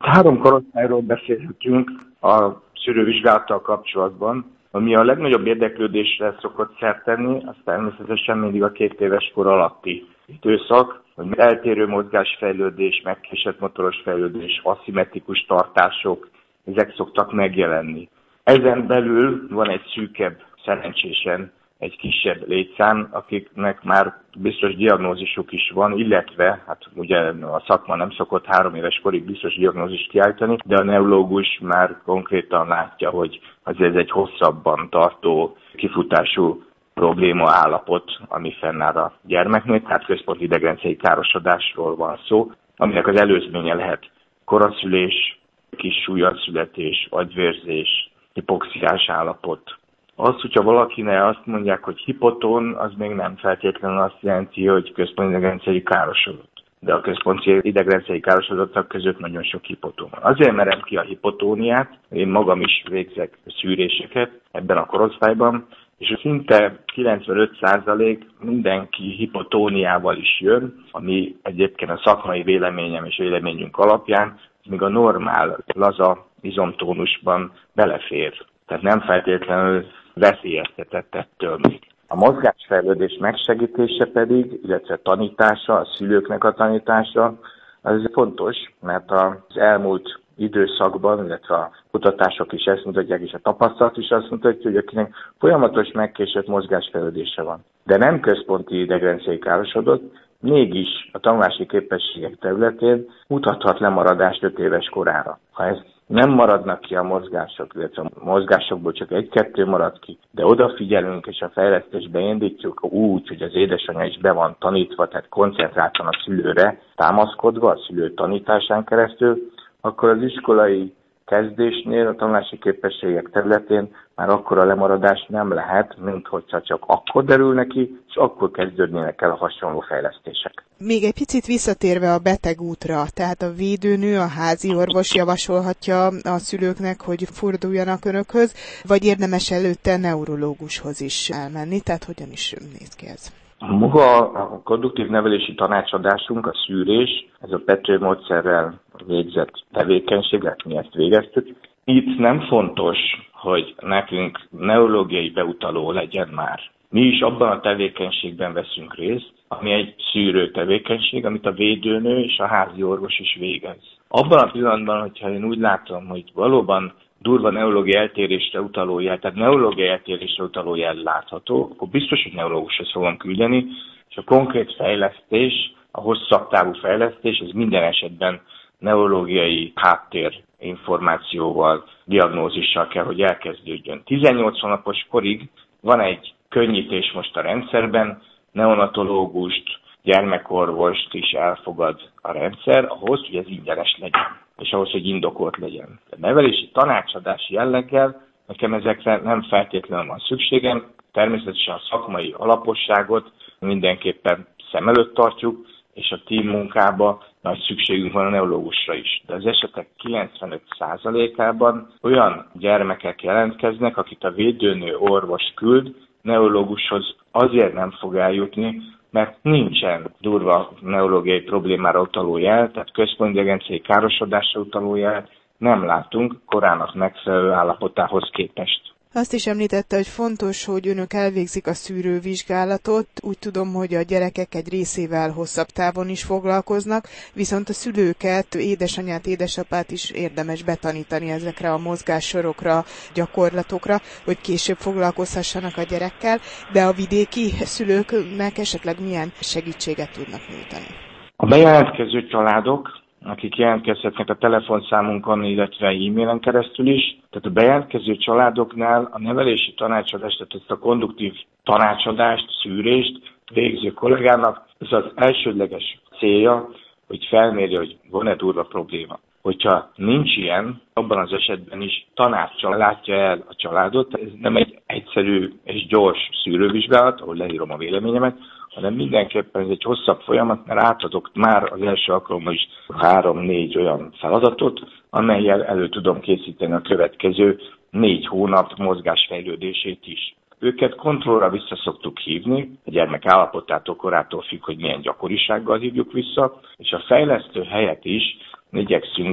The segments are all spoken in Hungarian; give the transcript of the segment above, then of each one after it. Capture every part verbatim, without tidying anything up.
Három korosztályról beszélhetünk a szűrővizsgálattal kapcsolatban. Ami a legnagyobb érdeklődésre szokott szert tenni, az természetesen mindig a két éves kor alatti időszak, hogy eltérő mozgásfejlődés, megkésett motoros fejlődés, aszimmetrikus tartások, ezek szoktak megjelenni. Ezen belül van egy szűkebb, szerencsésen egy kisebb létszám, akiknek már biztos diagnózisuk is van, illetve, hát ugye a szakma nem szokott három éves korig biztos diagnózist kiállítani, de a neurológus már konkrétan látja, hogy azért ez egy hosszabban tartó kifutású probléma állapot, ami fennáll a gyermeknél, tehát központi idegrendszeri károsodásról van szó, aminek az előzménye lehet koraszülés, kis súlyadszületés, agyvérzés, hipoxiás állapot. Az, hogyha valakinek azt mondják, hogy hipotón, az még nem feltétlenül azt jelenti, hogy központi idegrendszeri károsodott. De a központi idegrendszeri károsodottak között nagyon sok hipotón van. Azért merem ki a hipotóniát, én magam is végzek szűréseket ebben a korosztályban, és szinte kilencvenöt százalék mindenki hipotóniával is jön, ami egyébként a szakmai véleményem és véleményünk alapján még a normál, laza izomtónusban belefér. Tehát nem feltétlenül veszélyeztetett ettől még. A mozgásfejlődés megsegítése pedig, illetve tanítása, a szülőknek a tanítása, az fontos, mert az elmúlt időszakban, illetve a kutatások is ezt mutatják, és a tapasztalat is azt mutatja, hogy akinek folyamatos megkésett mozgásfejlődése van, de nem központi idegrendszeri károsodott, mégis a tanulási képességek területén mutathat lemaradást öt éves korára. Ha ez nem maradnak ki a mozgások, illetve a mozgásokból csak egy-kettő marad ki, de odafigyelünk és a fejlesztésbe indítjuk úgy, hogy az édesanyja is be van tanítva, tehát koncentráltan a szülőre támaszkodva, a szülő tanításán keresztül, akkor az iskolai kezdésnél, a tanulási képességek területén már akkora lemaradás nem lehet, mint hogyha csak akkor derül neki, és akkor kezdődnének el a hasonló fejlesztések. Még egy picit visszatérve a betegútra, tehát a védőnő, a házi orvos javasolhatja a szülőknek, hogy forduljanak önökhöz, vagy érdemes előtte neurológushoz is elmenni, tehát hogyan is néz ki ez? Maga a konduktív nevelési tanácsadásunk, a szűrés, ez a Pető módszerrel végzett tevékenység, mi ezt végeztük. Itt nem fontos, hogy nekünk neurológiai beutaló legyen már. Mi is abban a tevékenységben veszünk részt, ami egy szűrő tevékenység, amit a védőnő és a házi orvos is végez. Abban a pillanatban, hogyha én úgy látom, hogy valóban durva neurológiai eltérésre utaló jel, tehát neurológiai eltérésre utaló jel látható, akkor biztos, hogy neurológushoz fogom küldeni, és a konkrét fejlesztés, a hosszabb távú fejlesztés, ez minden esetben neurológiai háttér információval, diagnózissal kell, hogy elkezdődjön. tizennyolc hónapos korig van egy könnyítés most a rendszerben, neonatológust, gyermekorvost is elfogad a rendszer, ahhoz, hogy ez ingyenes legyen, és ahhoz, hogy indokolt legyen. A nevelési tanácsadás jelleggel nekem ezekre nem feltétlenül van szükségem, természetesen a szakmai alaposságot mindenképpen szem előtt tartjuk, és a team munkába nagy szükségünk van a neurológusra is. De az esetek kilencvenöt százalékában olyan gyermekek jelentkeznek, akit a védőnő orvos küld, neurológushoz azért nem fog eljutni, mert nincsen durva neurológiai problémára utaló jel, tehát központi idegrendszeri károsodásra utaló jel nem látunk korának megfelelő állapotához képest. Azt is említette, hogy fontos, hogy önök elvégzik a szűrővizsgálatot. Úgy tudom, hogy a gyerekek egy részével hosszabb távon is foglalkoznak, viszont a szülőket, édesanyát, édesapát is érdemes betanítani ezekre a mozgássorokra, gyakorlatokra, hogy később foglalkozhassanak a gyerekkel, de a vidéki szülőknek esetleg milyen segítséget tudnak nyújtani? A bejelentkező családok, akik jelentkezhetnek a telefonszámunkon, illetve e-mailen keresztül is. Tehát a bejelentkező családoknál a nevelési tanácsadást, tehát ezt a konduktív tanácsadást, szűrést végző kollégának ez az elsődleges célja, hogy felmérje, hogy van-e durva probléma. Hogyha nincs ilyen, abban az esetben is tanácssal látja el a családot. Ez nem egy egyszerű és gyors szűrővizsgálat, ahol leírom a véleményemet, hanem mindenképpen ez egy hosszabb folyamat, mert átadok már az első alkalommal is három-négy olyan feladatot, amellyel elő tudom készíteni a következő négy hónap mozgásfejlődését is. Őket kontrollra vissza szoktuk hívni, a gyermek állapotától, korától függ, hogy milyen gyakorisággal hívjuk vissza, és a fejlesztő helyet is igyekszünk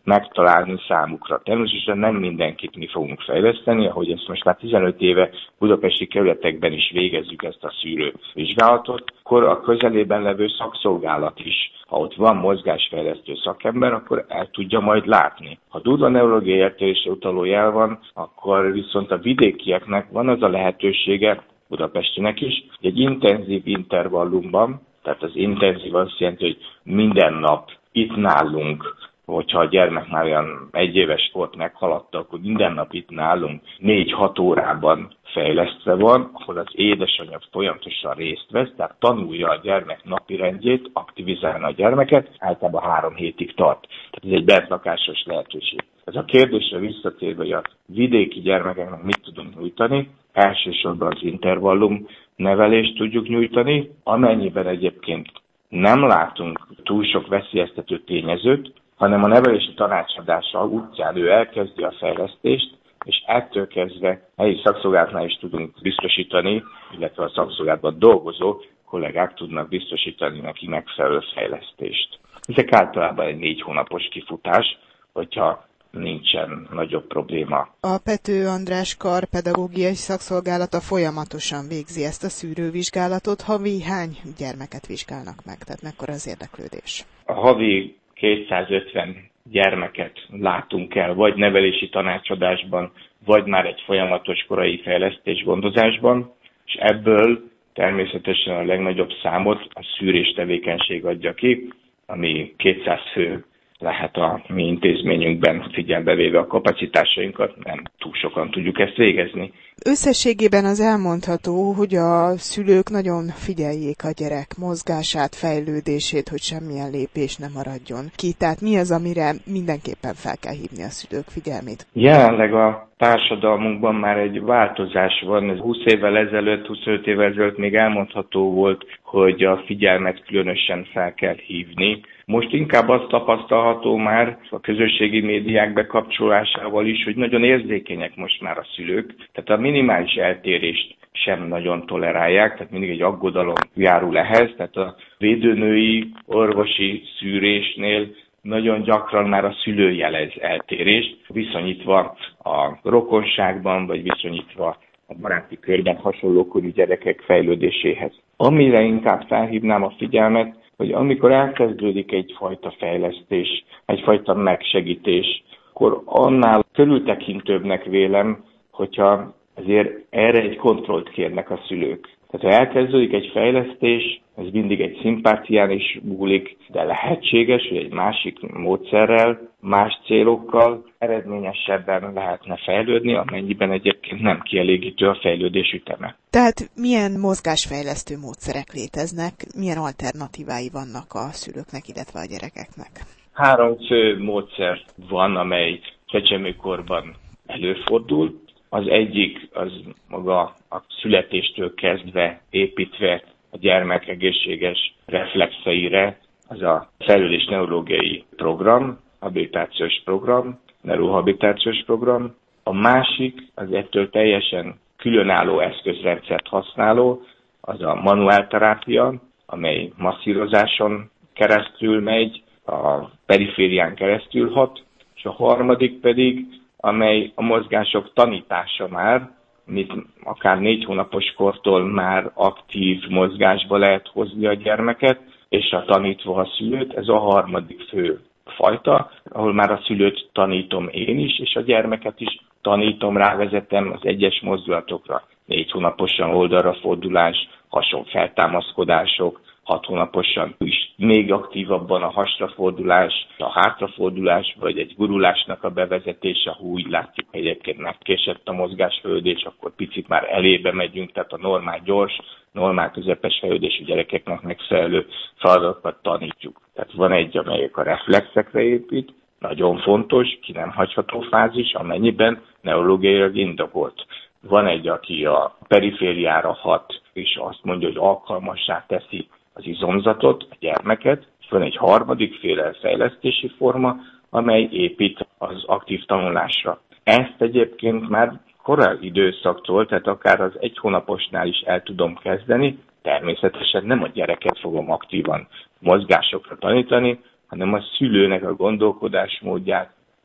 megtalálni számukra. Természetesen nem mindenkit mi fogunk fejleszteni, ahogy ezt most már tizenöt éve budapesti kerületekben is végezzük ezt a szűrővizsgálatot, akkor a közelében levő szakszolgálat is, ha ott van mozgásfejlesztő szakember, akkor el tudja majd látni. Ha durva neurológiai eltérésre utaló jel van, akkor viszont a vidékieknek van az a lehetősége, budapestinek is, hogy egy intenzív intervallumban, tehát az intenzív azt jelenti, hogy minden nap itt nálunk, hogyha a gyermek már olyan egyéves volt, meghaladta, akkor minden nap itt nálunk négy-hat órában fejlesztve van, ahol az édesanyja folyamatosan részt vesz, tehát tanulja a gyermek napirendjét, aktivizálna a gyermeket, általában három hétig tart. Tehát ez egy bentlakásos lehetőség. Ez a kérdésre visszatérve, hogy a vidéki gyermekeknek mit tudunk nyújtani, elsősorban az intervallum nevelést tudjuk nyújtani, amennyiben egyébként nem látunk túl sok veszélyeztető tényezőt, hanem a nevelési tanácsadása útján ő elkezdi a fejlesztést, és ettől kezdve helyi szakszolgálatnál is tudunk biztosítani, illetve a szakszolgálatban dolgozó kollégák tudnak biztosítani neki megfelelő fejlesztést. Ezek általában egy négy hónapos kifutás, hogyha nincsen nagyobb probléma. A Pető András Kar pedagógiai szakszolgálata folyamatosan végzi ezt a szűrővizsgálatot. Havi hány gyermeket vizsgálnak meg? Tehát mekkora az érdeklődés? A havi kétszázötven gyermeket látunk el, vagy nevelési tanácsadásban, vagy már egy folyamatos korai fejlesztés gondozásban, és ebből természetesen a legnagyobb számot a szűrés tevékenység adja ki, ami kétszáz fő lehet a mi intézményünkben, figyelembe véve a kapacitásainkat, nem túl sokan tudjuk ezt végezni. Összességében az elmondható, hogy a szülők nagyon figyeljék a gyerek mozgását, fejlődését, hogy semmilyen lépés ne maradjon ki. Tehát mi az, amire mindenképpen fel kell hívni a szülők figyelmét? Jelenleg a társadalmunkban már egy változás van. húsz évvel ezelőtt, huszonöt évvel ezelőtt még elmondható volt, hogy a figyelmet különösen fel kell hívni. Most inkább azt tapasztalható már a közösségi médiák bekapcsolásával is, hogy nagyon érzékenyek most már a szülők. Tehát a minimális eltérést sem nagyon tolerálják, tehát mindig egy aggodalom járul ehhez. Tehát a védőnői orvosi szűrésnél nagyon gyakran már a szülő jelez eltérést, viszonyítva a rokonságban, vagy viszonyítva a baráti körben hasonlókorú gyerekek fejlődéséhez. Amire inkább felhívnám a figyelmet, hogy amikor elkezdődik egyfajta fejlesztés, egyfajta megsegítés, akkor annál körültekintőbbnek vélem, hogyha azért erre egy kontrollt kérnek a szülők. Tehát ha elkezdődik egy fejlesztés, ez mindig egy szimpátián is múlik, de lehetséges, hogy egy másik módszerrel, más célokkal eredményesebben lehetne fejlődni, amennyiben egyébként nem kielégítő a fejlődés üteme. Tehát milyen mozgásfejlesztő módszerek léteznek, milyen alternatívái vannak a szülőknek, illetve a gyerekeknek? Három fő módszer van, amely csecsemőkorban előfordul. Az egyik az maga a születéstől kezdve építve a gyermek egészséges reflexeire, az a fejlődés neurológiai program, habilitációs program, neurohabilitációs program. A másik, az ettől teljesen különálló eszközrendszert használó, az a manuálterápia, amely masszírozáson keresztül megy, a periférián keresztül hat, és a harmadik pedig, amely a mozgások tanítása már, amit akár négy hónapos kortól már aktív mozgásba lehet hozni a gyermeket, és a tanítva a szülőt, ez a harmadik fő fajta, ahol már a szülőt tanítom én is, és a gyermeket is tanítom, rávezetem az egyes mozdulatokra. Négy hónaposan oldalra fordulás, hason feltámaszkodások, hat hónaposan is még aktívabban a hasrafordulás, a hátrafordulás, vagy egy gurulásnak a bevezetése, ha úgy látjuk, hogy egyébként megkésett a mozgásfejlődés, akkor picit már elébe megyünk, tehát a normál gyors, normál közepes fejlődésű gyerekeknek megfelelő feladatokat tanítjuk. Tehát van egy, amelyik a reflexekre épít, nagyon fontos, ki nem hagyható fázis, amennyiben neurológiailag indokolt. Van egy, aki a perifériára hat, és azt mondja, hogy alkalmassá teszi az izomzatot, a gyermeket, és van egy harmadik féle fejlesztési forma, amely épít az aktív tanulásra. Ezt egyébként már korai időszaktól, tehát akár az egy hónaposnál is el tudom kezdeni, természetesen nem a gyereket fogom aktívan mozgásokra tanítani, hanem a szülőnek a gondolkodásmódját,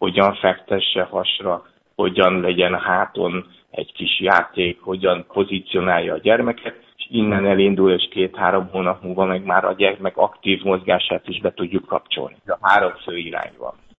hogyan fektesse hasra, hogyan legyen a háton egy kis játék, hogyan pozícionálja a gyermeket, és innen elindul, és két-három hónap múlva meg már a gyermek aktív mozgását is be tudjuk kapcsolni. A három fő irány van.